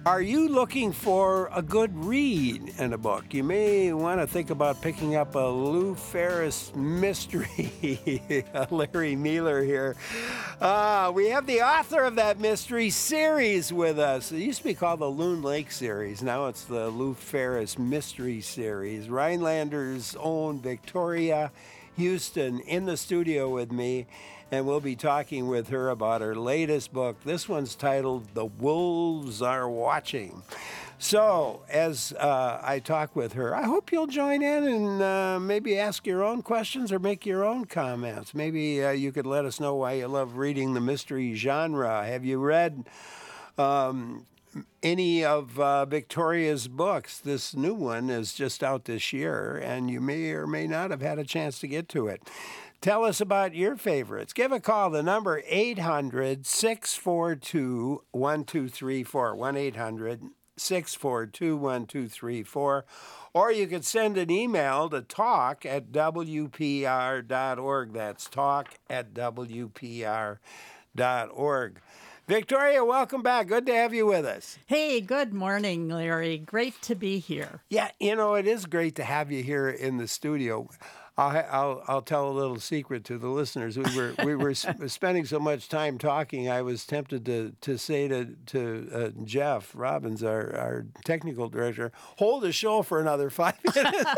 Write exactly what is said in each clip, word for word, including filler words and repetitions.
Are you looking for a good read in a book? You may want to think about picking up a Lou Ferris mystery. Larry Mealer here. Uh, we have the author of that mystery series with us. It used to be called the Loon Lake series. Now it's the Lou Ferris mystery series. Rhinelander's own Victoria Houston in the studio with me, and we'll be talking with her about her latest book. This one's titled The Wolves Are Watching. So, as uh, I talk with her, I hope you'll join in and uh, maybe ask your own questions or make your own comments. Maybe uh, you could let us know why you love reading the mystery genre. Have you read um, any of uh, Victoria's books? This new one is just out this year, and you may or may not have had a chance to get to it. Tell us about your favorites. Give a call. The number eight hundred, six four two, one two three four, one eight hundred, six four two, one two three four. Or you could send an email to talk at w p r dot org. That's talk at w p r dot org. Victoria, welcome back. Good to have you with us. Hey, good morning, Larry. Great to be here. Yeah, you know, it is great to have you here in the studio. I'll, I'll, I'll tell a little secret to the listeners. We were we were spending so much time talking. I was tempted to to say to to uh, Jeff Robbins, our our technical director, hold the show for another five minutes.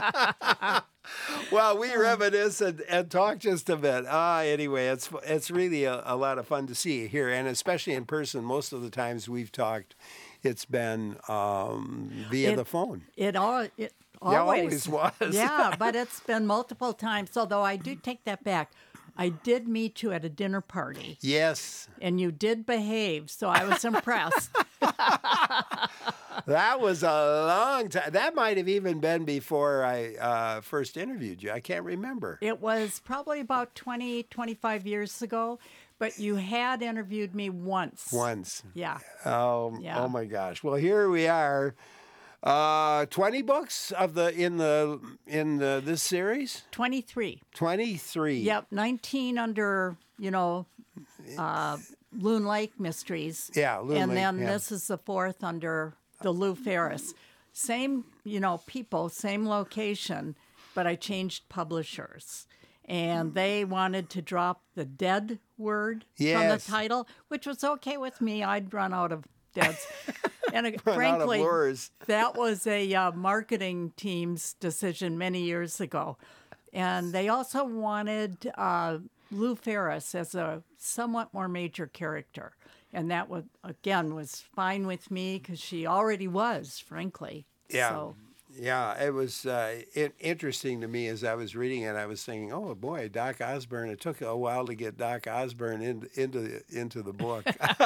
Well, we reminisce and, and talk just a bit. Ah, anyway, it's it's really a, a lot of fun to see you here, and especially in person. Most of the times we've talked, it's been um, via it, the phone. It all it always, always was. Yeah, but it's been multiple times. Although I do take that back. I did meet you at a dinner party. Yes. And you did behave, so I was impressed. That was a long time. That might have even been before I uh, first interviewed you. I can't remember. It was probably about twenty, twenty-five years ago, but you had interviewed me once. Once. Yeah. Oh, yeah. Oh my gosh. Well, here we are. Uh, twenty books of the in the in the this series. Twenty-three. Twenty-three. Yep, nineteen under you know, uh, Loon Lake Mysteries. Yeah, Loon and Lake. then yeah. this is the fourth under the Lou Ferris. Same you know people, same location, but I changed publishers, and they wanted to drop the dead word yes. from the title, which was okay with me. I'd run out of deads. And uh, Run frankly, out of words. that was a uh, marketing team's decision many years ago. And they also wanted uh, Lou Ferris as a somewhat more major character. And that, would, again, was fine with me because she already was, frankly. Yeah. So, Yeah, it was uh, it, interesting to me as I was reading it. I was thinking, "Oh boy, Doc Osborne." It took a while to get Doc Osborne in, into the, into the book,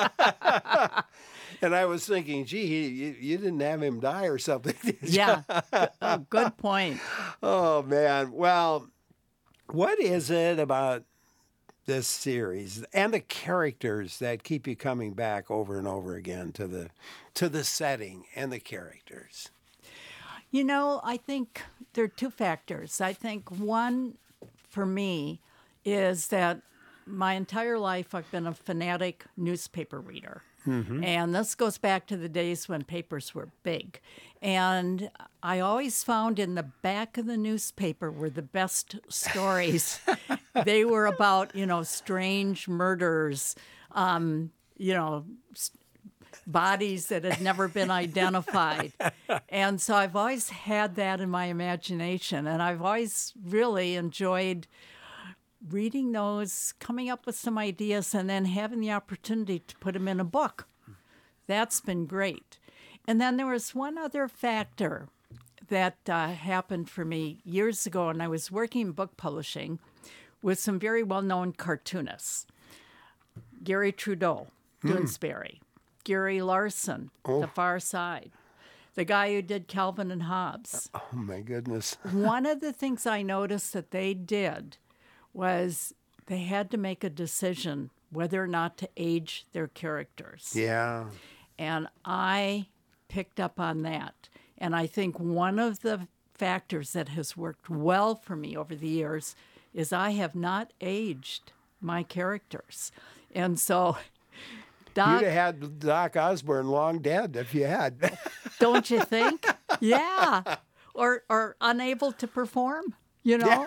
and I was thinking, "Gee, he, you, you didn't have him die or something?" Did you? yeah, oh, good point. Oh man, well, what is it about this series and the characters that keep you coming back over and over again to the to the setting and the characters? You know, I think there are two factors. I think one, for me, is that my entire life I've been a fanatic newspaper reader. Mm-hmm. And this goes back to the days when papers were big. And I always found in the back of the newspaper were the best stories. They were about, you know, strange murders, um, you know, st- bodies that had never been identified. And so I've always had that in my imagination. And I've always really enjoyed reading those, coming up with some ideas, and then having the opportunity to put them in a book. That's been great. And then there was one other factor that uh, happened for me years ago, and I was working in book publishing with some very well-known cartoonists. Gary Trudeau, Doonesbury. Mm. Gary Larson, oh. The Far Side, the guy who did Calvin and Hobbes. Oh, my goodness. One of the things I noticed that they did was they had to make a decision whether or not to age their characters. Yeah. And I picked up on that. And I think one of the factors that has worked well for me over the years is I have not aged my characters. And so Doc, You'd have had Doc Osborne long dead if you had. don't you think? Yeah. Or or unable to perform, you know?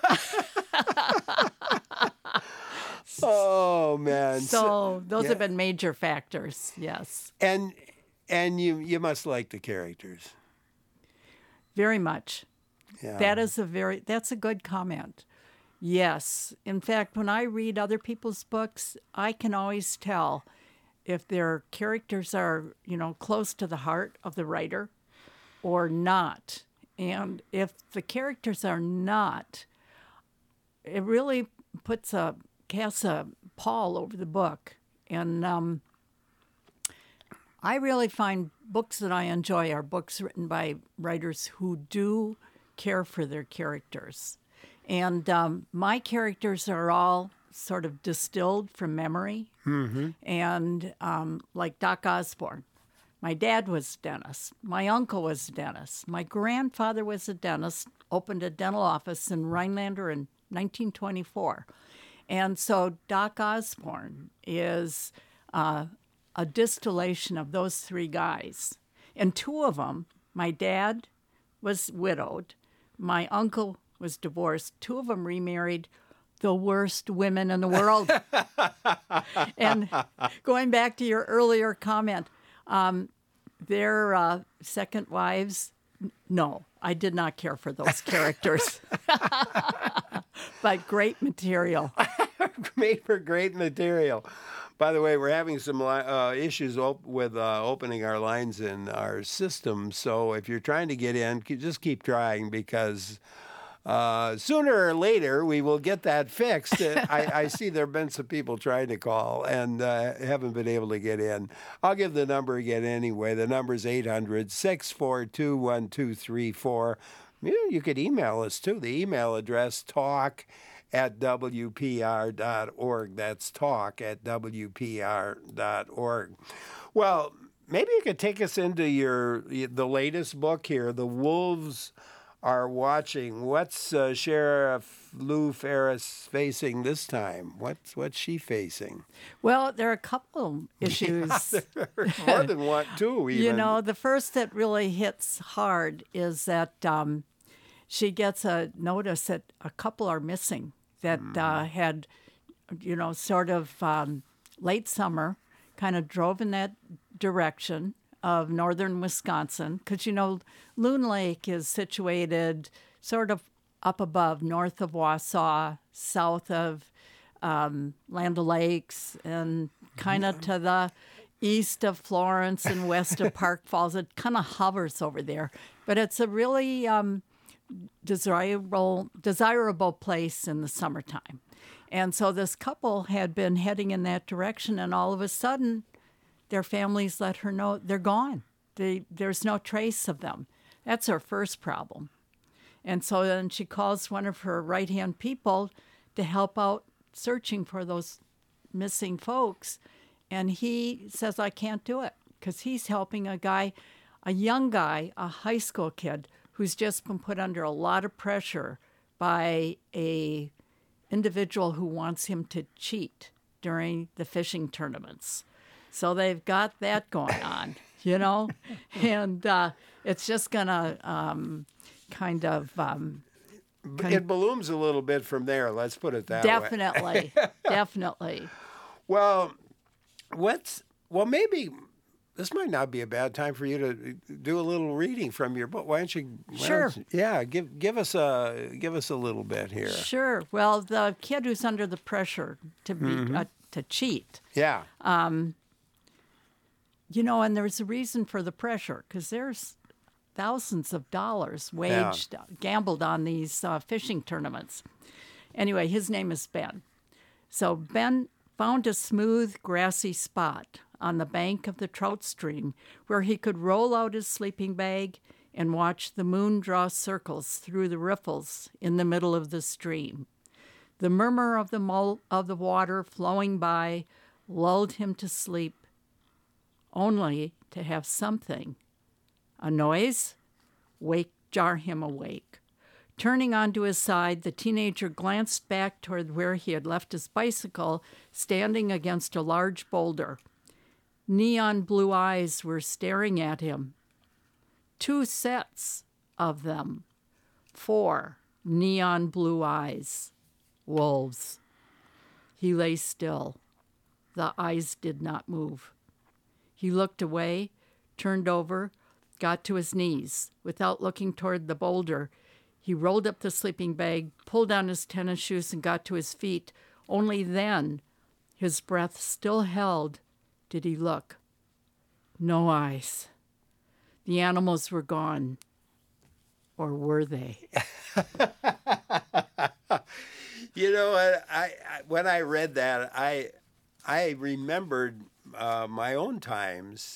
Oh man. So those yeah. have been major factors, yes. And and you you must like the characters. Very much. Yeah. That is a very that's a good comment. Yes. In fact, when I read other people's books, I can always tell if their characters are, you know, close to the heart of the writer or not. And if the characters are not, it really puts a casts a pall over the book. And um, I really find books that I enjoy are books written by writers who do care for their characters. And um, my characters are all sort of distilled from memory. Mm-hmm. And um, like Doc Osborne, my dad was a dentist. My uncle was a dentist. My grandfather was a dentist, opened a dental office in Rhinelander in nineteen twenty-four. And so Doc Osborne is uh, a distillation of those three guys. And two of them, my dad was widowed, my uncle was divorced, two of them remarried, the worst women in the world. And going back to your earlier comment, um, their uh, second wives, no, I did not care for those characters. But great material. Made for great material. By the way, we're having some uh, issues op- with uh, opening our lines in our system. So if you're trying to get in, just keep trying because uh, sooner or later we will get that fixed. I, I see there have been some people trying to call and uh, haven't been able to get in. I'll give the number again anyway. The number is eight hundred, six four two, one two three four. You, you could email us too. The email address, talk at W P R dot org. That's talk at W P R dot org. Well, maybe you could take us into your the latest book here, The Wolves Are Watching. What's uh, Sheriff Lou Ferris facing this time? What's what's she facing? Well, there are a couple issues. Yeah, there are more than one, two even. You know, the first that really hits hard is that um, she gets a notice that a couple are missing that uh, had, you know, sort of um, late summer, kind of drove in that direction of northern Wisconsin. Because, you know, Loon Lake is situated sort of up above, north of Wausau, south of um, Land O'Lakes, and kind of to the east of Florence and west of Park Falls. It kind of hovers over there. But it's a really um, desirable desirable place in the summertime. And so this couple had been heading in that direction, and all of a sudden their families let her know they're gone. They, there's no trace of them. That's her first problem. And so then she calls one of her right-hand people to help out searching for those missing folks. And he says, I can't do it, because he's helping a guy, a young guy, a high school kid, who's just been put under a lot of pressure by a individual who wants him to cheat during the fishing tournaments. So they've got that going on, you know, and uh, it's just going to um, kind of... Um, kind it balloons a little bit from there, let's put it that definitely, way. Definitely, definitely. Well, what's... Well, maybe... This might not be a bad time for you to do a little reading from your book. Why don't you? Why Sure. Don't you, yeah, give give us a give us a little bit here. Sure. Well, the kid who's under the pressure to be Mm-hmm. uh, to cheat, Yeah. you know, and there's a reason for the pressure, because there's thousands of dollars waged, Yeah. gambled on these uh, fishing tournaments. Anyway, his name is Ben. So Ben found a smooth, grassy spot on the bank of the trout stream where he could roll out his sleeping bag and watch the moon draw circles through the riffles in the middle of the stream. The murmur of the mul- of the water flowing by lulled him to sleep, only to have something, a noise, wake jar him awake. Turning onto his side, the teenager glanced back toward where he had left his bicycle, standing against a large boulder. Neon blue eyes were staring at him. Two sets of them. Four neon blue eyes. Wolves. He lay still. The eyes did not move. He looked away, turned over, got to his knees. Without looking toward the boulder, he rolled up the sleeping bag, pulled on his tennis shoes, and got to his feet. Only then, his breath still held, did he look. No eyes. The animals were gone. Or were they? You know, I, I when I read that, I I remembered uh, my own times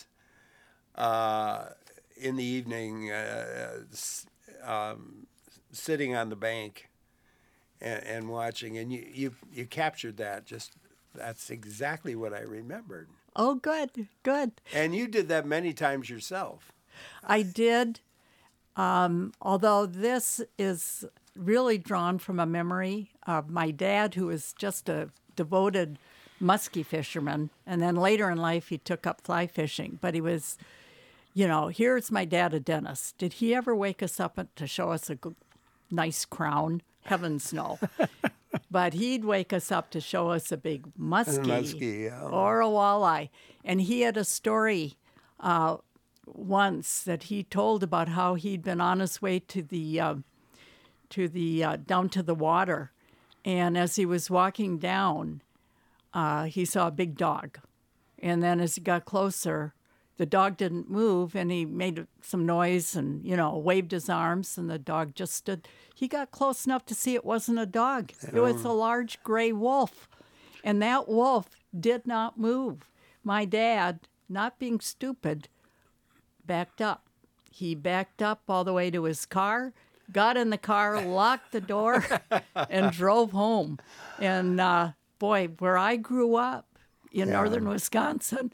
uh, in the evening, uh, um, sitting on the bank and, and watching, and you, you you captured that. Just that's exactly what I remembered. Oh, good, good. And you did that many times yourself. I did. Um, although this is really drawn from a memory of my dad, who was just a devoted muskie fisherman. And then later in life, he took up fly fishing. But he was, you know, here's my dad, a dentist. Did he ever wake us up to show us a good, nice crown? Heavens no. But he'd wake us up to show us a big muskie, muskie yeah. or a walleye. And he had a story uh, once that he told about how he'd been on his way to the uh, to the uh, down to the water, and as he was walking down, uh, he saw a big dog, and then as he got closer, the dog didn't move, and he made some noise and you know waved his arms, and the dog just stood. He got close enough to see it wasn't a dog; it was a large gray wolf, and that wolf did not move. My dad, not being stupid, backed up. He backed up all the way to his car, got in the car, locked the door, and drove home. And uh, boy, where I grew up in yeah. northern Wisconsin,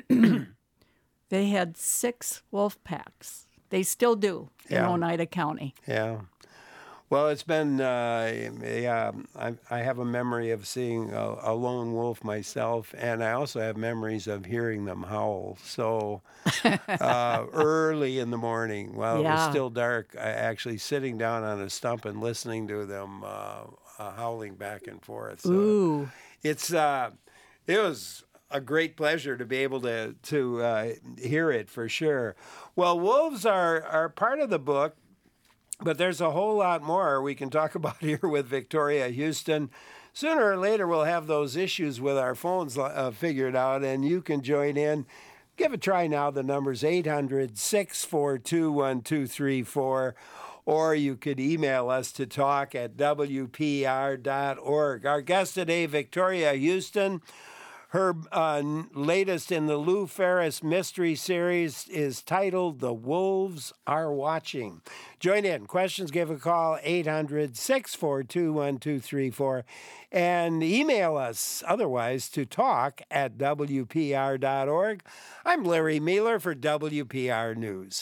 they had six wolf packs. They still do in yeah. Oneida County. Yeah. Well, it's been, uh, yeah, I, I have a memory of seeing a, a lone wolf myself, and I also have memories of hearing them howl. So uh, early in the morning, while Yeah. it was still dark, I actually sitting down on a stump and listening to them uh, uh, howling back and forth. So Ooh. It's, uh, it was a great pleasure to be able to, to uh, hear it for sure. Well, wolves are, are part of the book. But there's a whole lot more we can talk about here with Victoria Houston. Sooner or later, we'll have those issues with our phones uh, figured out, and you can join in. Give a try now. The number's eight hundred, six four two, one two three four, or you could email us to talk at w p r dot org. Our guest today, Victoria Houston. Her uh, latest in the Lou Ferris Mystery Series is titled The Wolves Are Watching. Join in. Questions, give a call, eight hundred, six four two, one two three four, and email us otherwise to talk at w p r dot org. I'm Larry Mueller for W P R News.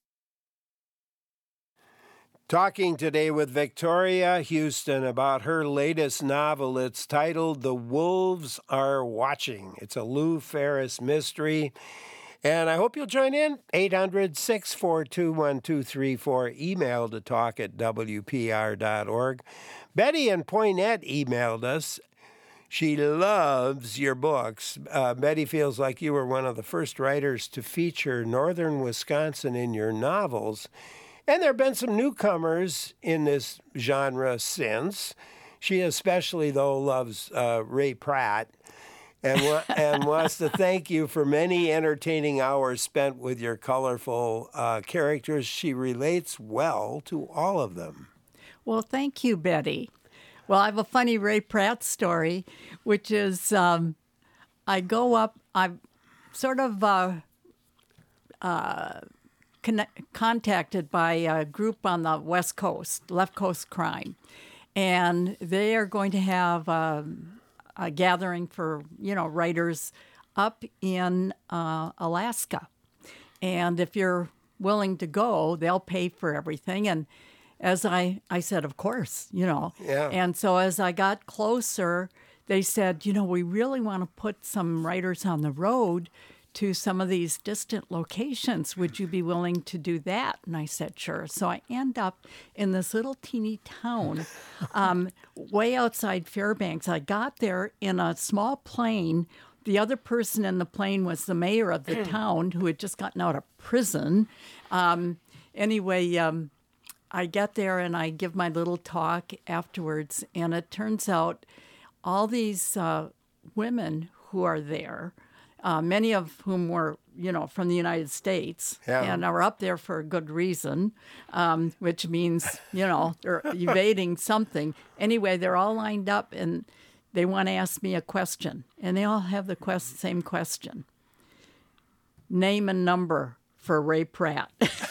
Talking today with Victoria Houston about her latest novel. It's titled The Wolves Are Watching. It's a Lou Ferris mystery. And I hope you'll join in. eight hundred, six four two, one two three four. Email to talk at w p r dot org. Betty in Poynette emailed us. She loves your books. Uh, Betty feels like you were one of the first writers to feature northern Wisconsin in your novels. And there have been some newcomers in this genre since. She especially, though, loves uh, Ray Pratt and, wa- and wants to thank you for many entertaining hours spent with your colorful uh, characters. She relates well to all of them. Well, thank you, Betty. Well, I have a funny Ray Pratt story, which is um, I go up, I'm sort of... Uh, uh, Con- contacted by a group on the West Coast, Left Coast Crime, and they are going to have um, a gathering for, you know, writers up in uh, Alaska. And if you're willing to go, they'll pay for everything. And as I, I said, of course, you know. Yeah. And so as I got closer, they said, you know, we really want to put some writers on the road to some of these distant locations. Would you be willing to do that? And I said, sure. So I end up in this little teeny town um, way outside Fairbanks. I got there in a small plane. The other person in the plane was the mayor of the town who had just gotten out of prison. Um, anyway, um, I get there and I give my little talk afterwards, and it turns out all these uh, women who are there, uh, many of whom were, you know, from the United States, yeah. and are up there for a good reason, um, which means, you know, they're evading something. Anyway, they're all lined up, and they want to ask me a question, and they all have the quest- same question. Name a number for Ray Pratt.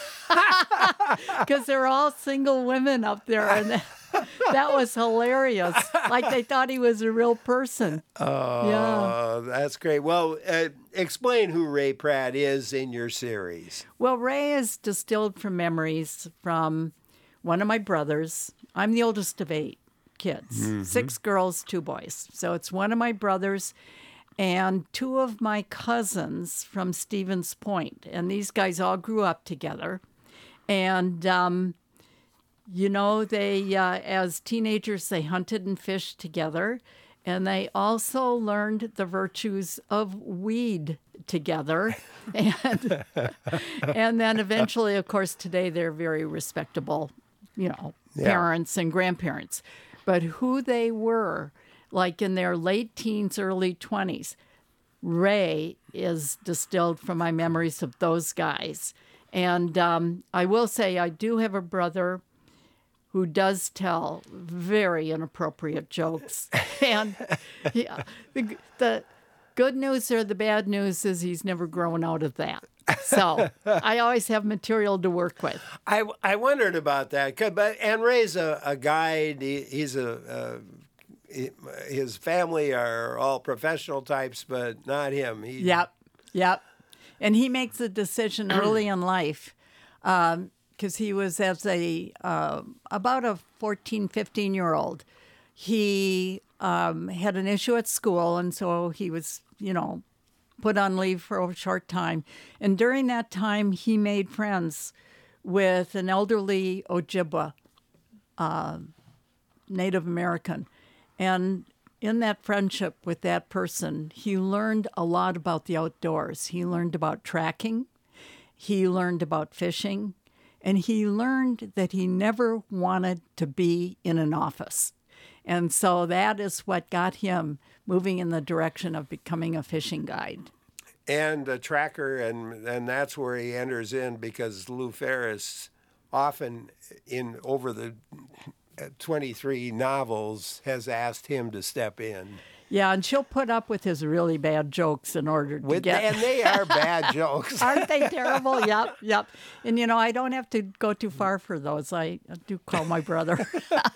Because they're all single women up there, and that, that was hilarious. Like they thought he was a real person. Oh, yeah. That's great. Well, uh, explain who Ray Pratt is in your series. Well, Ray is distilled from memories from one of my brothers. I'm the oldest of eight kids, mm-hmm. six girls, two boys. So it's one of my brothers and two of my cousins from Stevens Point. And these guys all grew up together. And, um, you know, they, uh, as teenagers, they hunted and fished together. And they also learned the virtues of weed together. And, and then eventually, of course, today they're very respectable, you know, yeah. parents and grandparents. But who they were, like in their late teens, early twenties, Ray is distilled from my memories of those guys. And um, I will say I do have a brother who does tell very inappropriate jokes. And yeah, the, the good news or the bad news is he's never grown out of that. So I always have material to work with. I, I wondered about that. But and Ray's a, a guide. He, he's a, a his family are all professional types, but not him. He, yep, yep. And he makes a decision early in life because um, he was as a uh, about a fourteen, fifteen-year-old. He um, had an issue at school, and so he was, you know, put on leave for a short time. And during that time, he made friends with an elderly Ojibwa, uh, Native American. And in that friendship with that person, he learned a lot about the outdoors. He learned about tracking. He learned about fishing. And he learned that he never wanted to be in an office. And so that is what got him moving in the direction of becoming a fishing guide. And a tracker, and, and that's where he enters in, because Lou Ferris often in over the twenty-three novels has asked him to step in. Yeah, and she'll put up with his really bad jokes in order to with, get... And they are bad jokes. Aren't they terrible? Yep, yep. And, you know, I don't have to go too far for those. I do call my brother.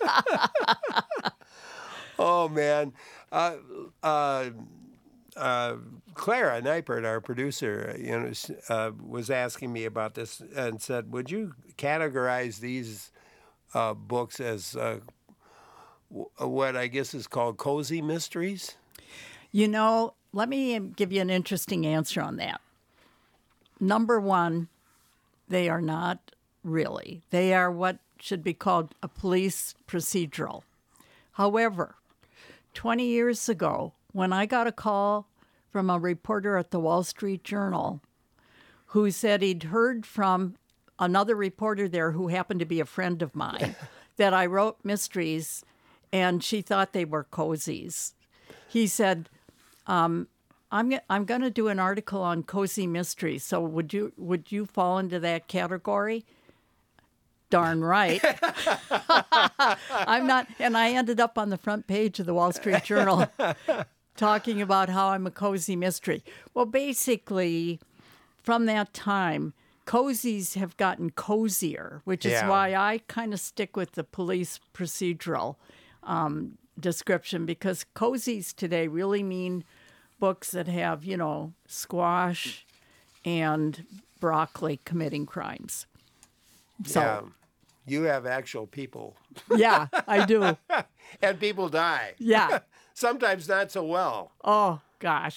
Oh, man. Uh, uh, uh, Clara Neipert, our producer, you know, uh, was asking me about this and said, would you categorize these uh, books as uh, w- what I guess is called cozy mysteries? You know, let me give you an interesting answer on that. Number one, they are not really. They are what should be called a police procedural. However, twenty years ago, when I got a call from a reporter at the Wall Street Journal who said he'd heard from another reporter there who happened to be a friend of mine that I wrote mysteries, and she thought they were cozies. He said, um, I'm I'm going to do an article on cozy mysteries, so would you would you fall into that category? Darn right. I'm not, and I ended up on the front page of the Wall Street Journal talking about how I'm a cozy mystery. Well, basically, from that time, cozies have gotten cozier, which is Yeah. why I kind of stick with the police procedural um, description, because cozies today really mean books that have, you know, squash and broccoli committing crimes. So, Yeah. You have actual people. yeah, I do. And people die. Yeah. Sometimes not so well. Oh, gosh.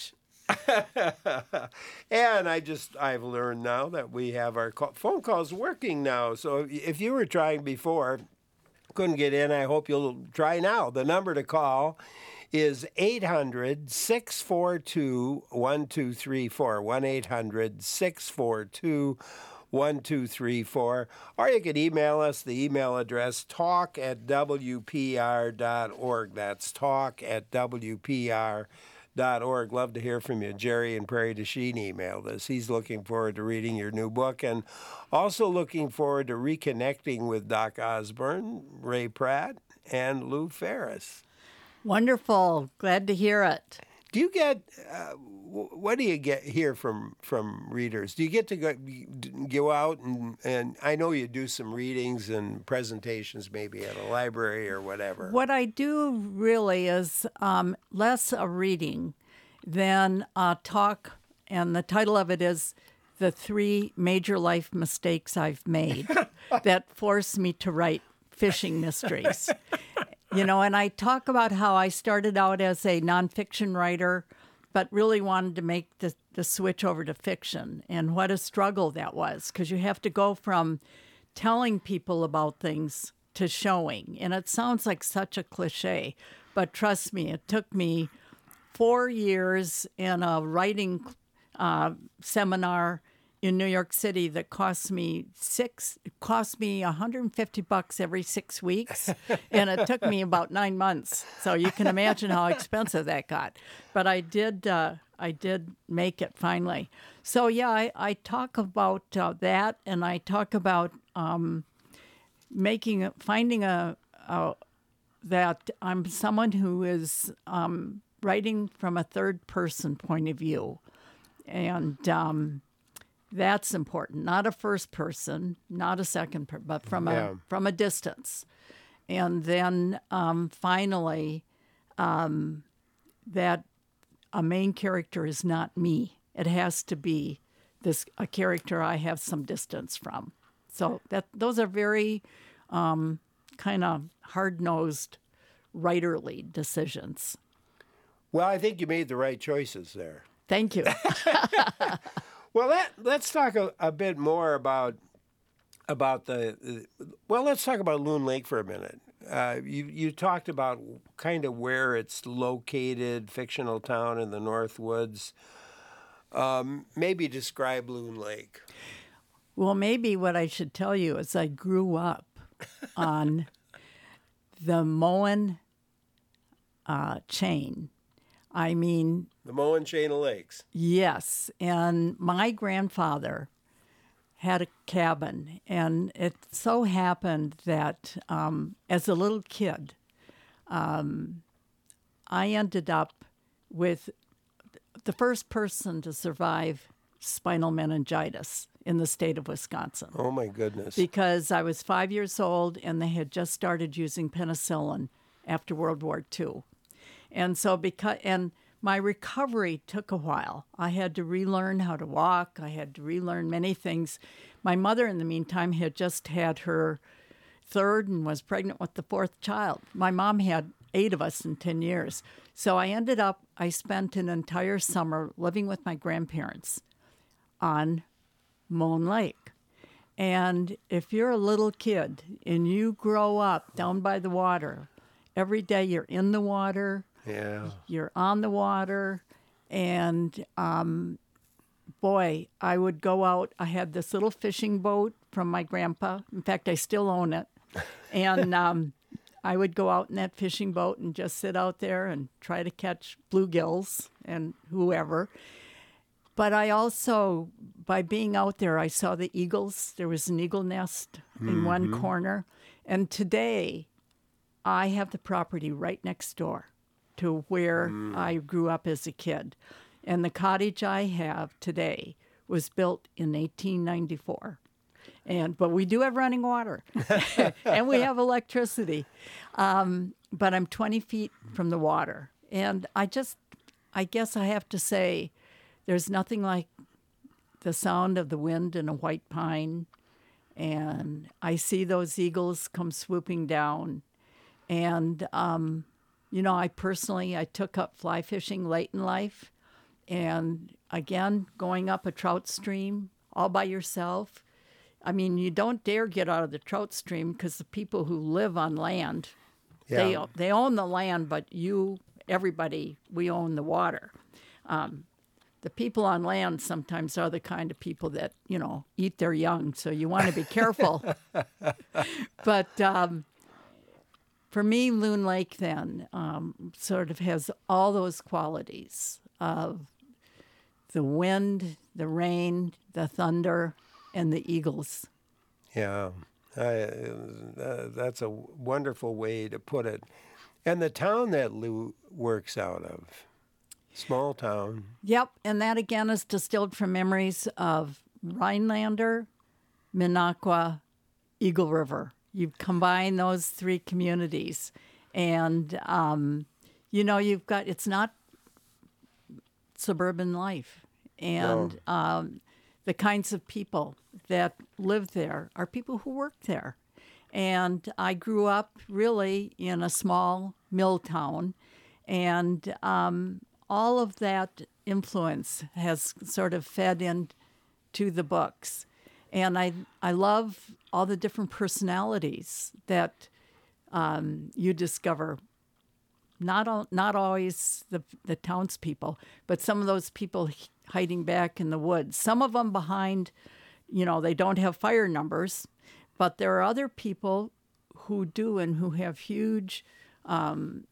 And I just, I've learned now that we have our call, phone calls working now. So if you were trying before, couldn't get in, I hope you'll try now. The number to call is eight hundred, six four two, one two three four, one eight hundred, six four two, one two three four. Or you can email us, the email address, talk at w p r dot org. That's talk at w p r dot org. Love to hear from you. Jerry in Prairie du Chien emailed us. He's looking forward to reading your new book and also looking forward to reconnecting with Doc Osborne, Ray Pratt, and Lou Ferris. Wonderful. Glad to hear it. Do you get, uh, what do you get here from, from readers? Do you get to go, go out and, and I know you do some readings and presentations maybe at a library or whatever. What I do really is um, less a reading than a talk, and the title of it is The Three Major Life Mistakes I've Made That Forced Me to Write Fishing Mysteries. You know, and I talk about how I started out as a nonfiction writer, but really wanted to make the, the switch over to fiction, and what a struggle that was, because you have to go from telling people about things to showing. And it sounds like such a cliche, but trust me, it took me four years in a writing uh, seminar in New York City that cost me six, it cost me one hundred fifty bucks every six weeks, and it took me about nine months. So you can imagine how expensive that got. But I did, uh, I did make it finally. So yeah, I, I talk about uh, that, and I talk about um, making, finding a, a that I'm someone who is um, writing from a third person point of view, and um, that's important. Not a first person, not a second, per- but from Yeah. a from a distance. And then um, finally, um, that a main character is not me. It has to be this a character I have some distance from. So that those are very um, kind of hard-nosed, writerly decisions. Well, I think you made the right choices there. Thank you. Well, let, let's talk a, a bit more about about the, well, let's talk about Loon Lake for a minute. Uh, you, you talked about kind of where it's located, fictional town in the North Woods. Um, maybe describe Loon Lake. Well, maybe what I should tell you is I grew up on the Moen uh, chain. I mean, The Moen Chain of Lakes. yes. And my grandfather had a cabin, and it so happened that um, as a little kid, um, I ended up with the first person to survive spinal meningitis in the state of Wisconsin. Oh, my goodness. Because I was five years old and they had just started using penicillin after World War Two. And so because and my recovery took a while. I had to relearn how to walk. I had to relearn many things. My mother, in the meantime, had just had her third and was pregnant with the fourth child. My mom had eight of us in ten years. So I ended up, I spent an entire summer living with my grandparents on Moon Lake. And if you're a little kid and you grow up down by the water, every day you're in the water, Yeah. you're on the water, and um, boy, I would go out. I had this little fishing boat from my grandpa. In fact, I still own it. And um, I would go out in that fishing boat and just sit out there and try to catch bluegills and whoever. But I also, by being out there, I saw the eagles. There was an eagle nest in one corner. And today, I have the property right next door to where I grew up as a kid. And the cottage I have today was built in eighteen ninety-four. And but we do have running water, and we have electricity. Um, but I'm twenty feet from the water. And I just, I guess I have to say, there's nothing like the sound of the wind in a white pine. And I see those eagles come swooping down. And, um, you know, I personally, I took up fly fishing late in life. and again, going up a trout stream all by yourself. I mean, you don't dare get out of the trout stream because the people who live on land, Yeah. they they own the land, but you, everybody, we own the water. Um, the people on land sometimes are the kind of people that, you know, eat their young, so you want to be careful. But um, for me, Loon Lake then um, sort of has all those qualities of the wind, the rain, the thunder, and the eagles. Yeah, I, uh, that's a wonderful way to put it. And the town that Lou works out of, small town. Yep, and that again is distilled from memories of Rhinelander, Minocqua, Eagle River. You combine those three communities, and um, you know you've got it's not suburban life, and No. um, the kinds of people that live there are people who work there. And I grew up really in a small mill town, and um, all of that influence has sort of fed into the books. And I I love all the different personalities that um, you discover. Not all, not always the the townspeople, but some of those people hiding back in the woods. Some of them behind, you know, they don't have fire numbers, but there are other people who do and who have huge, um,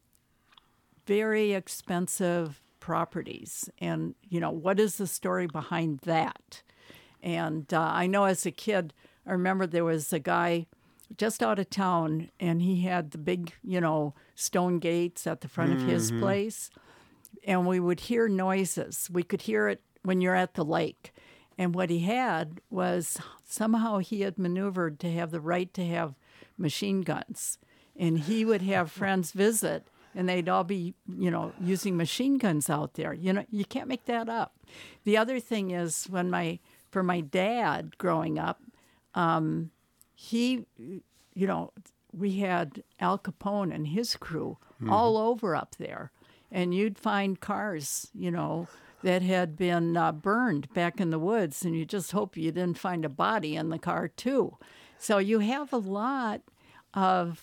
very expensive properties. And, you know, what is the story behind that? And uh, I know as a kid, I remember there was a guy just out of town, and he had the big, you know, stone gates at the front of his place. And we would hear noises. We could hear it when you're at the lake. And what he had was somehow he had maneuvered to have the right to have machine guns. And he would have friends visit, and they'd all be, you know, using machine guns out there. You know, you can't make that up. The other thing is when my, for my dad growing up, um, he, you know, we had Al Capone and his crew mm-hmm. all over up there. And you'd find cars, you know, that had been uh, burned back in the woods, and you just hope you didn't find a body in the car, too. So you have a lot of,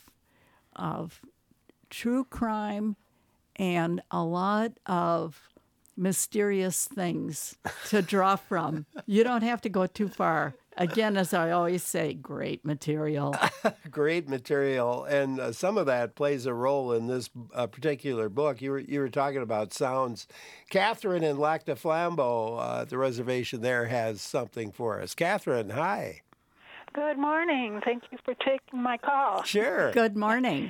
of true crime and a lot of mysterious things to draw from. You don't have to go too far. Again, as I always say, great material. Great material, and uh, some of that plays a role in this uh, particular book. You were you were talking about sounds. Catherine in Lac du Flambeau, uh, the reservation there, has something for us. Catherine, hi. Good morning. Thank you for taking my call. Sure. Good morning.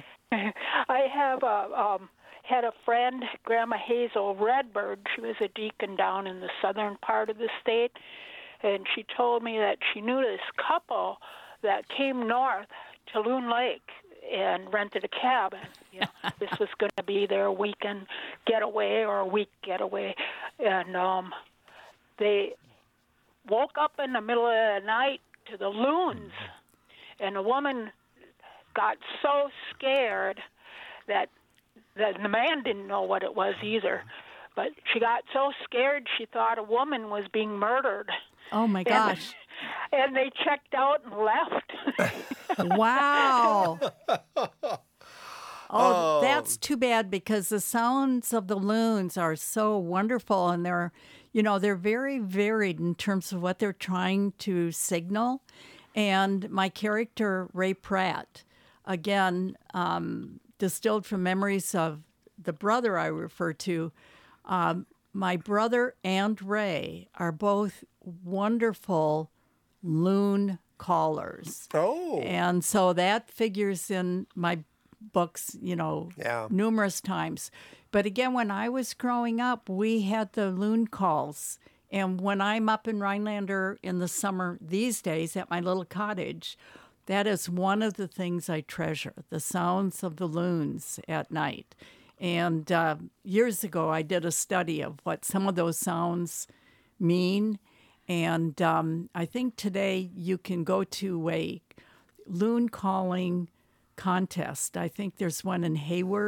I have a, um, had a friend, Grandma Hazel Redberg. She was a deacon down in the southern part of the state. And she told me that she knew this couple that came north to Loon Lake and rented a cabin. You know, this was going to be their weekend getaway or a week getaway. And um, they woke up in the middle of the night to the loons. And the woman got so scared that the, the man didn't know what it was either. But she got so scared she thought a woman was being murdered. Oh, my gosh. And, and they checked out and left. Wow. Oh, Oh. That's too bad, because the sounds of the loons are so wonderful, and they're, you know, they're very varied in terms of what they're trying to signal. And my character, Ray Pratt, again, um, distilled from memories of the brother I refer to, um, my brother and Ray are both wonderful loon callers. Oh. And so that figures in my books, you know, Yeah. numerous times. But again, when I was growing up, we had the loon calls. And when I'm up in Rhinelander in the summer these days at my little cottage, that is one of the things I treasure, the sounds of the loons at night. And uh, years ago, I did a study of what some of those sounds mean. And um, I think today you can go to a loon calling contest. I think there's one in Hayward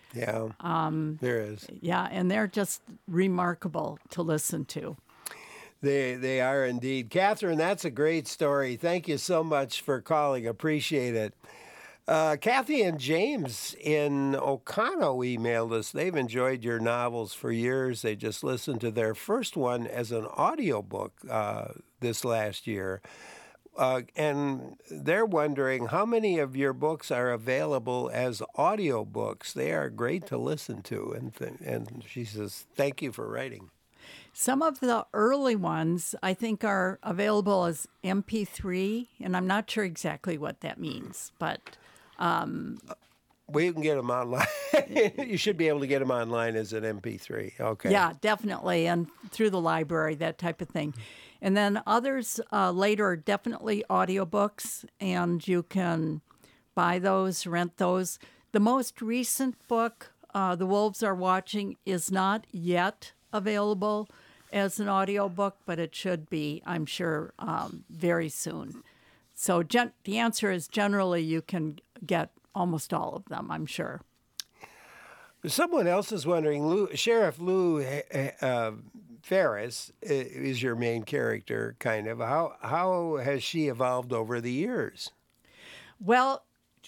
Yeah, um, there is. Yeah, and they're just remarkable to listen to. They they are indeed. Catherine, that's a great story. Thank you so much for calling. Appreciate it. Uh, Kathy and James in Oconto emailed us. They've enjoyed your novels for years. They just listened to their first one as an audiobook uh, this last year. Uh, and they're wondering how many of your books are available as audiobooks. They are great to listen to. And, th- and she says, thank you for writing. Some of the early ones, I think, are available as M P three, and I'm not sure exactly what that means, but... Um, well, you can get them online. You should be able to get them online as an M P three. Okay. Yeah, definitely, and through the library, that type of thing. And then others uh, later are definitely audiobooks, and you can buy those, rent those. The most recent book, uh, The Wolves Are Watching, is not yet available as an audiobook, but it should be, I'm sure, um, very soon. So gen- the answer is generally you can get almost all of them, I'm sure. Someone else is wondering, Lou, Sheriff Lou uh, Ferris is your main character, kind of. How how has she evolved over the years? Well,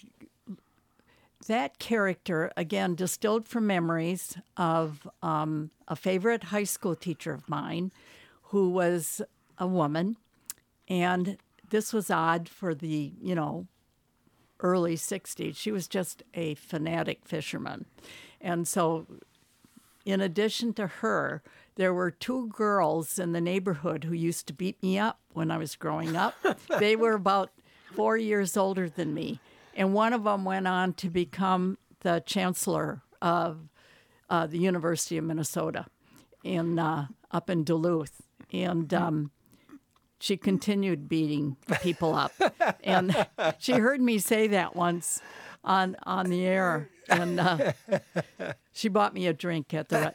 that character, again, distilled from memories of um, a favorite high school teacher of mine who was a woman. And this was odd for the, you know, early sixties. She was just a fanatic fisherman. And so in addition to her, there were two girls in the neighborhood who used to beat me up when I was growing up. They were about four years older than me. And one of them went on to become the chancellor of uh, the University of Minnesota in uh, up in Duluth. And um, she continued beating people up. And she heard me say that once on on the air. And uh, she bought me a drink at the...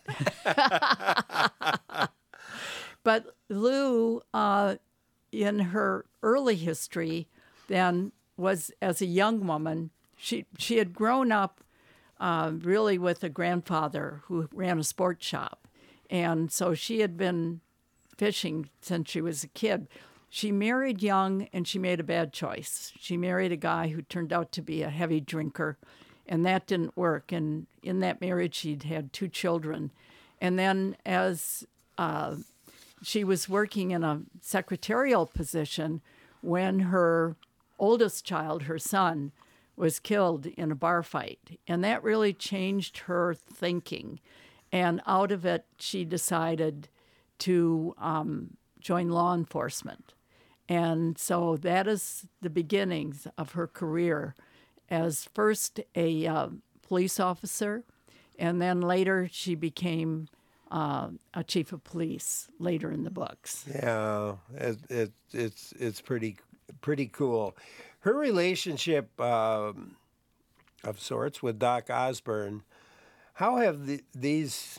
But Lou, uh, in her early history, then was, as a young woman, she she had grown up uh, really with a grandfather who ran a sports shop. And so she had been fishing since she was a kid. She married young, and she made a bad choice. She married a guy who turned out to be a heavy drinker, and that didn't work. And in that marriage, she'd had two children. And then as uh, she was working in a secretarial position when her oldest child, her son, was killed in a bar fight. And that really changed her thinking. And out of it, she decided to um, join law enforcement. And so that is the beginnings of her career as first a uh, police officer, and then later she became uh, a chief of police later in the books. Yeah, it, it, it's it's pretty pretty cool. Her relationship um, of sorts with Doc Osborne, how have the, these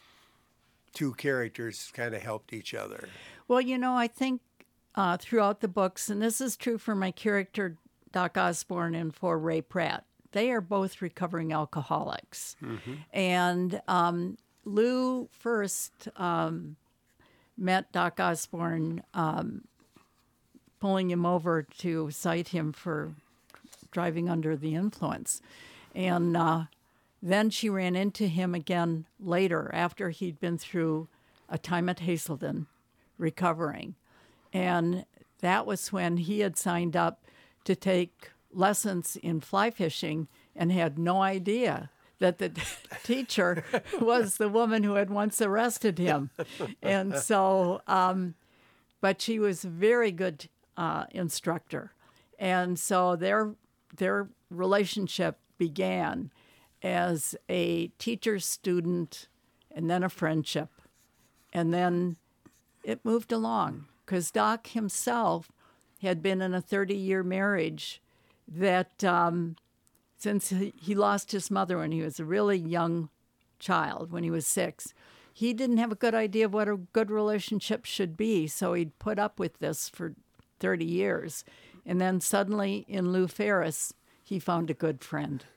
two characters kind of helped each other? Well, you know, I think uh, throughout the books, and this is true for my character Doc Osborne and for Ray Pratt, they are both recovering alcoholics. Mm-hmm. And um, Lou first um, met Doc Osborne um, pulling him over to cite him for driving under the influence. And uh, then she ran into him again later after he'd been through a time at Hazelden recovering. And that was when he had signed up to take lessons in fly fishing and had no idea that the teacher was the woman who had once arrested him. And so, um, but she was a very good uh, instructor. And so their their relationship began as a teacher-student and then a friendship. And then it moved along because Doc himself had been in a thirty-year marriage that um, since he, he lost his mother when he was a really young child, when he was six, he didn't have a good idea of what a good relationship should be. So he'd put up with this for thirty years. And then suddenly in Lou Ferris, he found a good friend.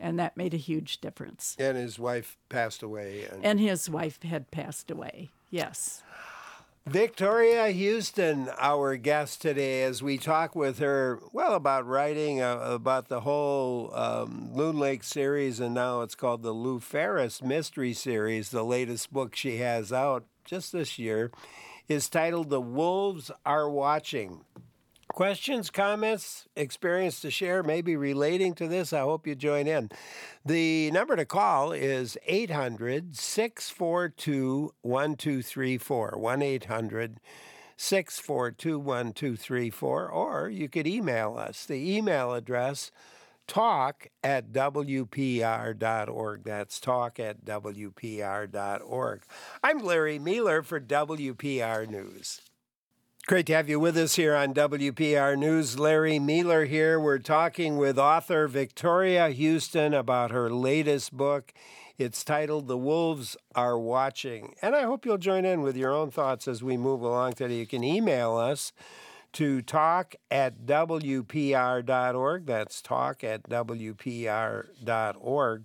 and that made a huge difference. And his wife passed away. And, and his wife had passed away, yes. Victoria Houston, our guest today, as we talk with her, well, about writing, uh, about the whole um, Loon Lake series, and now it's called the Lou Ferris Mystery Series. The latest book she has out just this year is titled The Wolves Are Watching. Questions, comments, experience to share, maybe relating to this, I hope you join in. The number to call is eight hundred, six four two, one two three four, one eight hundred, six four two, one two three four, or you could email us. The email address, talk at w p r dot org. That's talk at w p r dot org. I'm Larry Mealer for W P R News. Great to have you with us here on W P R News. Larry Mealer here. We're talking with author Victoria Houston about her latest book. It's titled The Wolves Are Watching. And I hope you'll join in with your own thoughts as we move along today. You can email us to talk at w p r dot org. That's talk at w p r dot org.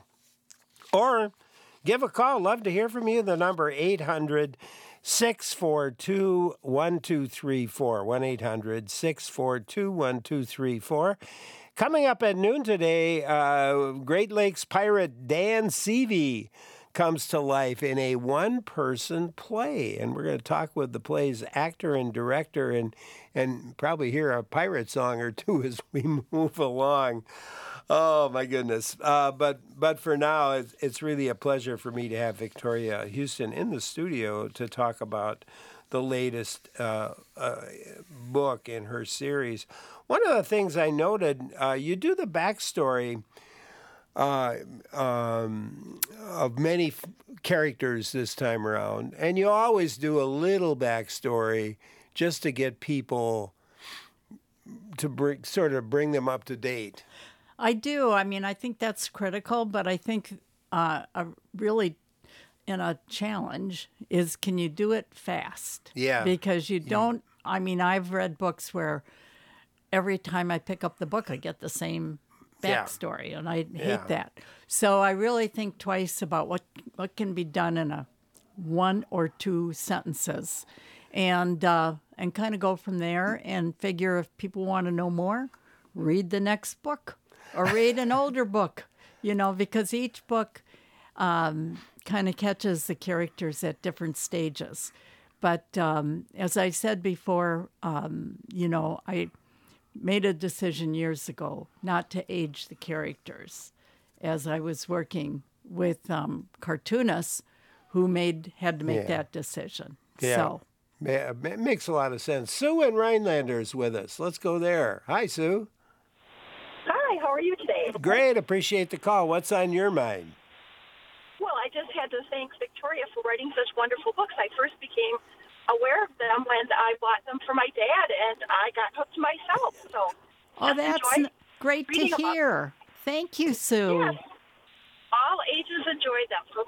Or give a call. Love to hear from you. The number eight hundred, six four two, one two three four, one eight hundred, six four two, one two three four. Coming up at noon today, uh, Great Lakes pirate Dan Seavey comes to life in a one-person play, and we're going to talk with the play's actor and director, and and probably hear a pirate song or two as we move along. Oh, my goodness. Uh, but but for now, it's, it's really a pleasure for me to have Victoria Houston in the studio to talk about the latest uh, uh, book in her series. One of the things I noted, uh, you do the backstory uh, um, of many f- characters this time around, and you always do a little backstory just to get people to bring, sort of bring them up to date. I do. I mean, I think that's critical, but I think uh, a really in a challenge is, can you do it fast? Yeah. Because you don't, I mean, I've read books where every time I pick up the book, I get the same backstory, yeah. and I hate yeah. that. So I really think twice about what, what can be done in a one or two sentences, and uh, and kind of go from there and figure if people want to know more, read the next book. Or read an older book, you know, because each book um, kind of catches the characters at different stages. But um, as I said before, um, you know, I made a decision years ago not to age the characters, as I was working with um, cartoonists who made had to make yeah. that decision. Yeah. So yeah, it makes a lot of sense. Sue in Rhinelander's with us. Let's go there. Hi, Sue. Hi, how are you today? Great, appreciate the call. What's on your mind? Well, I just had to thank Victoria for writing such wonderful books. I first became aware of them when I bought them for my dad, and I got hooked myself. So, oh, that's n- great to hear. Thank you, Sue. Yes. All ages enjoy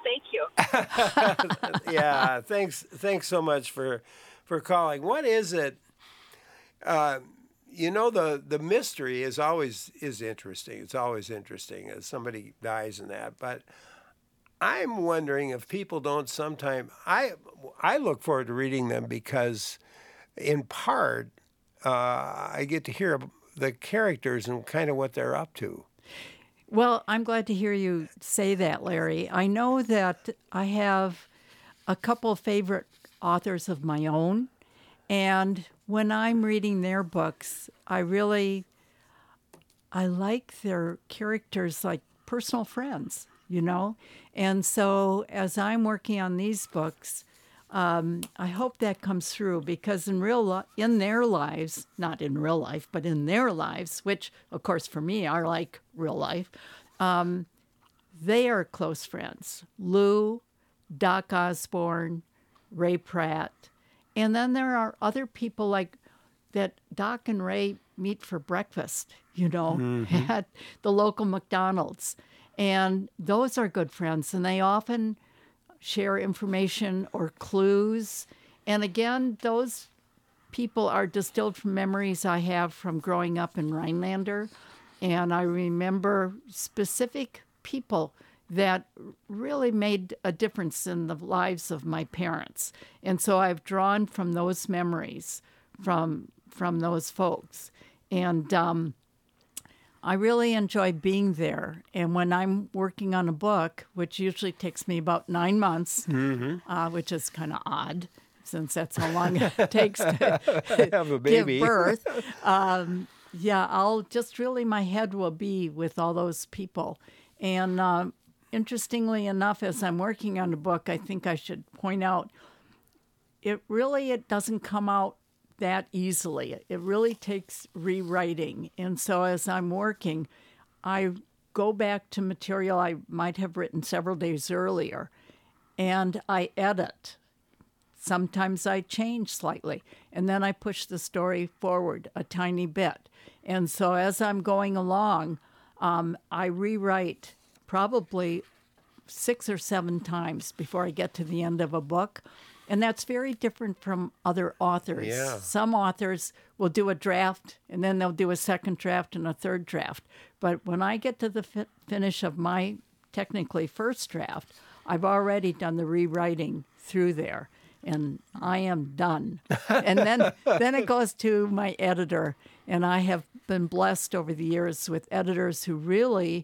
them, so thank you. yeah, thanks. Thanks so much for for calling. What is it? Uh, You know, the, the mystery is always is interesting. It's always interesting as somebody dies in that. But I'm wondering if people don't sometimes... I, I look forward to reading them because, in part, uh, I get to hear the characters and kind of what they're up to. Well, I'm glad to hear you say that, Larry. I know that I have a couple favorite authors of my own, and when I'm reading their books, I really, I like their characters like personal friends, you know? And so as I'm working on these books, um, I hope that comes through, because in real li- in their lives, not in real life, but in their lives, which of course for me are like real life, um, they are close friends. Lou, Doc Osborne, Ray Pratt. And then there are other people like that Doc and Ray meet for breakfast, you know, mm-hmm. at the local McDonald's. And those are good friends, and they often share information or clues. And again, those people are distilled from memories I have from growing up in Rhinelander. And I remember specific people that really made a difference in the lives of my parents. And so I've drawn from those memories from from those folks. And um, I really enjoy being there. And when I'm working on a book, which usually takes me about nine months, mm-hmm. uh, which is kind of odd, since that's how long it takes to have a give baby. birth. Um, yeah, I'll just really, my head will be with all those people. And uh, interestingly enough, as I'm working on a book, I think I should point out, it really, it doesn't come out that easily. It really takes rewriting. And so as I'm working, I go back to material I might have written several days earlier, and I edit. Sometimes I change slightly, and then I push the story forward a tiny bit. And so as I'm going along, um, I rewrite probably six or seven times before I get to the end of a book. And that's very different from other authors. Yeah. Some authors will do a draft, and then they'll do a second draft and a third draft. But when I get to the fi- finish of my technically first draft, I've already done the rewriting through there, and I am done. And then, then it goes to my editor, and I have been blessed over the years with editors who really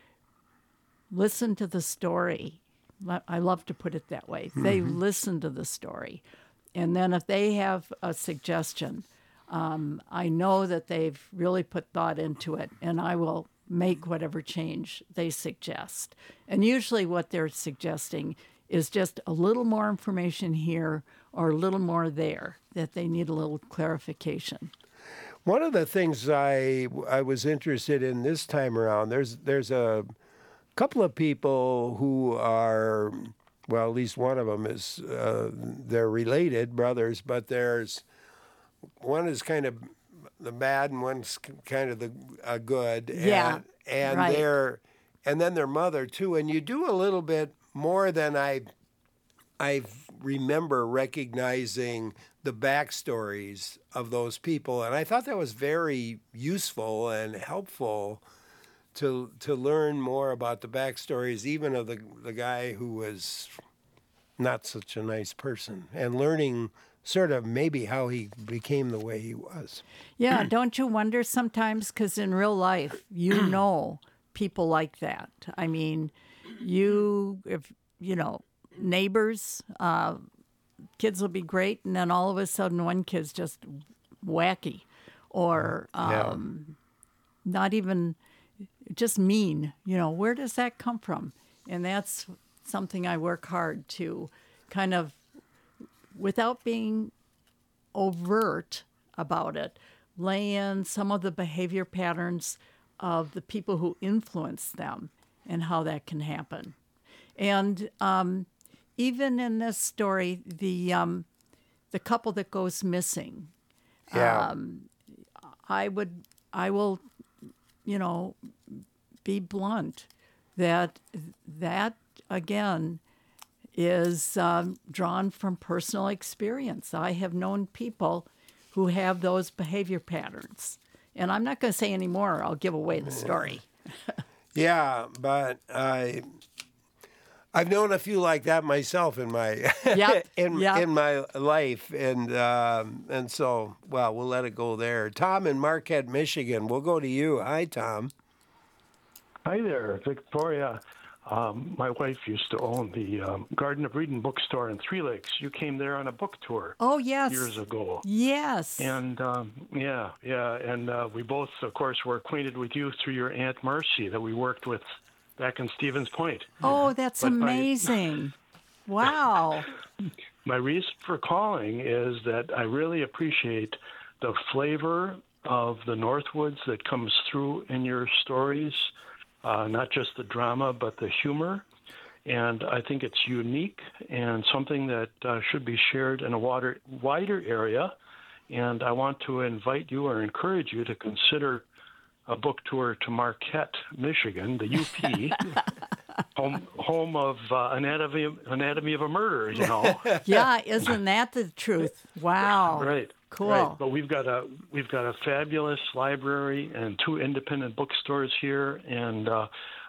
listen to the story. I love to put it that way. They mm-hmm. listen to the story. And then if they have a suggestion, um, I know that they've really put thought into it, and I will make whatever change they suggest. And usually what they're suggesting is just a little more information here or a little more there, that they need a little clarification. One of the things I, I was interested in this time around, there's there's a couple of people who are, well, at least one of them is, uh, they're related brothers, but there's, one is kind of the bad and one's kind of the uh, good. Yeah, and, and right. they're, and then their mother too. And you do a little bit more than I, I remember recognizing the backstories of those people. And I thought that was very useful and helpful to to learn more about the backstories, even of the the guy who was not such a nice person, and learning sort of maybe how he became the way he was. Yeah, don't you wonder sometimes, because in real life, you know people like that. I mean, you, if you know, neighbors, uh, kids will be great, and then all of a sudden one kid's just wacky, or um, yeah. not even... just mean, you know, where does that come from? And that's something I work hard to kind of, without being overt about it, lay in some of the behavior patterns of the people who influence them and how that can happen. And um, even in this story, the um, the couple that goes missing, yeah. um, I would, I will, you know, be blunt, that that, again, is um, drawn from personal experience. I have known people who have those behavior patterns. And I'm not going to say any more. I'll give away the story. Yeah, but I, I've known a few like that myself in my yep. in yep. in my life, and um, and so well, we'll let it go there. Tom in Marquette, Michigan. We'll go to you. Hi, Tom. Hi there, Victoria. Um, my wife used to own the um, Garden of Eden bookstore in Three Lakes. You came there on a book tour. Oh, yes. Years ago. Yes. And um, yeah, yeah, and uh, we both, of course, were acquainted with you through your Aunt Marcy that we worked with back in Stevens Point. Oh, that's but amazing! My, wow. My reason for calling is that I really appreciate the flavor of the Northwoods that comes through in your stories. Uh, not just the drama, but the humor. And I think it's unique and something that uh, should be shared in a wider, wider area. And I want to invite you or encourage you to consider a book tour to Marquette, Michigan, the U P, home home of uh, Anatomy, Anatomy of a Murder, you know. Yeah, isn't that the truth? Wow. Right. Cool. Right. But we've got a we've got a fabulous library and two independent bookstores here, and uh,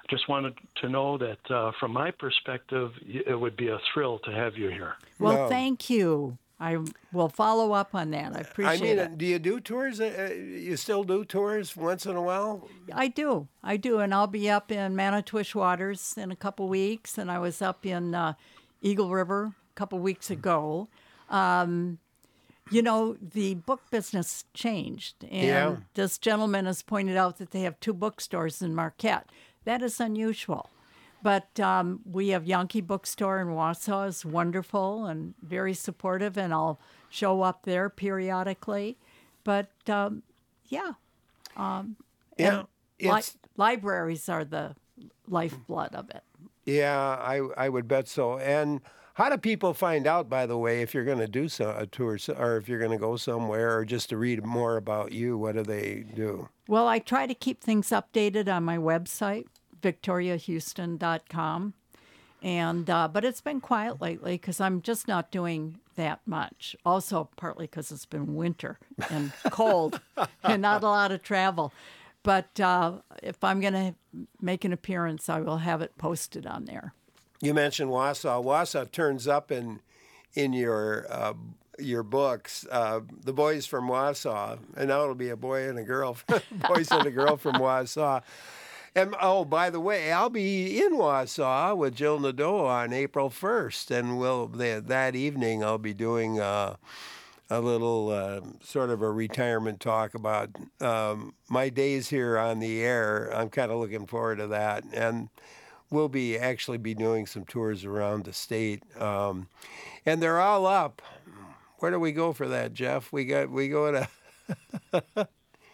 just wanted to know that uh, from my perspective, it would be a thrill to have you here. Well, No. thank you. I will follow up on that. I I appreciate mean, it. do you do tours? Uh, you still do tours once in a while? I do. I do. And I'll be up in Manitowish Waters in a couple weeks. And I was up in uh, Eagle River a couple weeks ago. Um, you know, the book business changed. And Yeah. this gentleman has pointed out that they have two bookstores in Marquette. That is unusual. But um, we have Yankee Bookstore in Wausau is wonderful and very supportive, and I'll show up there periodically. But um, yeah, Yeah, li- it's libraries are the lifeblood of it. yeah. I I would bet so. And how do people find out, by the way, if you're going to do so, a tour, so- or if you're going to go somewhere, or just to read more about you? What do they do? Well, I try to keep things updated on my website, victoria houston dot com. And uh, but it's been quiet lately because I'm just not doing that much. Also, partly because it's been winter and cold and not a lot of travel. But uh, if I'm going to make an appearance, I will have it posted on there. You mentioned Wausau. Wausau turns up in in your uh, your books. Uh, the boys from Wausau, and now it'll be a boy and a girl, boys and a girl from Wausau. And oh, by the way, I'll be in Wausau with Jill Nadeau on April first, and we'll that that evening I'll be doing uh, a little uh, sort of a retirement talk about um, my days here on the air. I'm kind of looking forward to that, and we'll be actually be doing some tours around the state, um, and they're all up. Where do we go for that, Jeff? We got we go to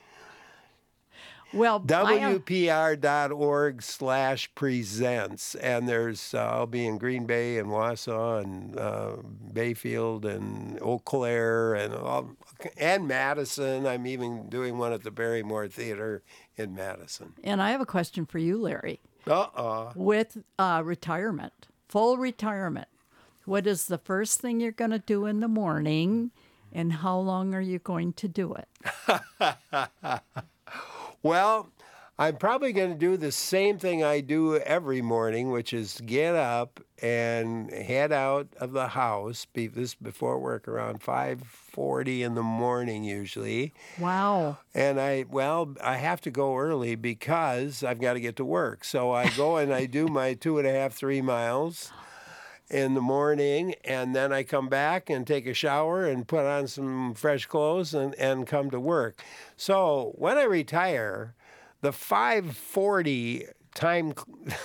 Well, I have- W P R dot org slash presents, and there's uh, I'll be in Green Bay and Wausau and uh, Bayfield and Eau Claire and all, and Madison. I'm even doing one at the Barrymore Theater in Madison. and I have a question for you, Larry. Uh-uh. With uh, retirement, full retirement, what is the first thing you're going to do in the morning, and how long are you going to do it? Well, I'm probably going to do the same thing I do every morning, which is get up and head out of the house. Be this before work around five forty in the morning usually. Wow. And I, well, I have to go early because I've got to get to work. So I go and I do my two and a half, three miles in the morning, and then I come back and take a shower and put on some fresh clothes and, and come to work. So when I retire, the five forty time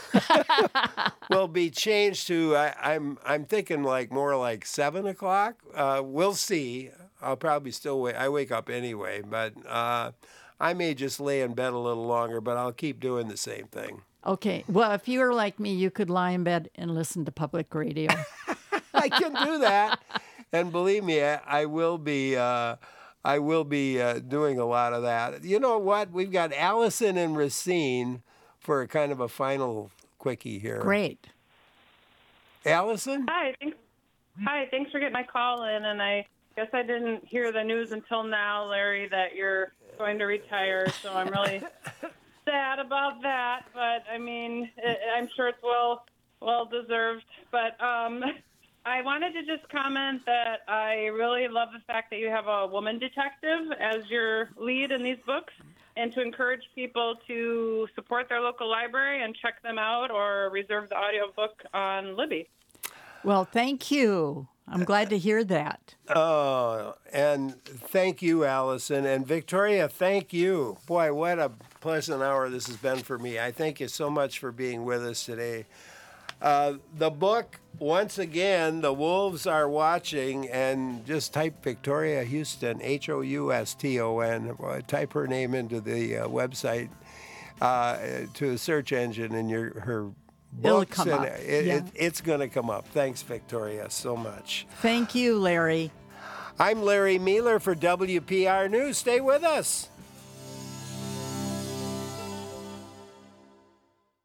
will be changed to, I, I'm I'm thinking like more like seven o'clock. Uh, we'll see. I'll probably still wait. I wake up anyway, but uh, I may just lay in bed a little longer, but I'll keep doing the same thing. Okay. Well, if you were like me, you could lie in bed and listen to public radio. I can do that, and believe me, I, I will be. Uh, I will be uh, doing a lot of that. You know what? We've got Allison and Racine for a kind of a final quickie here. Great. Allison? Hi, thanks. Hi, thanks for getting my call in. And I guess I didn't hear the news until now, Larry, that you're going to retire. So I'm really sad about that. But I mean, it, I'm sure it's well well deserved. But um, I wanted to just comment that I really love the fact that you have a woman detective as your lead in these books, and to encourage people to support their local library and check them out or reserve the audiobook on Libby. Well, thank you. I'm glad to hear that. Oh, and thank you, Allison. And Victoria, thank you. Boy, what a pleasant hour this has been for me. I thank you so much for being with us today. Uh, the book, once again, The Wolves Are Watching, and just type Victoria Houston, H O U S T O N, type her name into the uh, website, uh, to a search engine, and your her It'll books, come and up. It, Yeah. it, it's going to come up. Thanks, Victoria, so much. Thank you, Larry. I'm Larry Mealer for W P R News. Stay with us.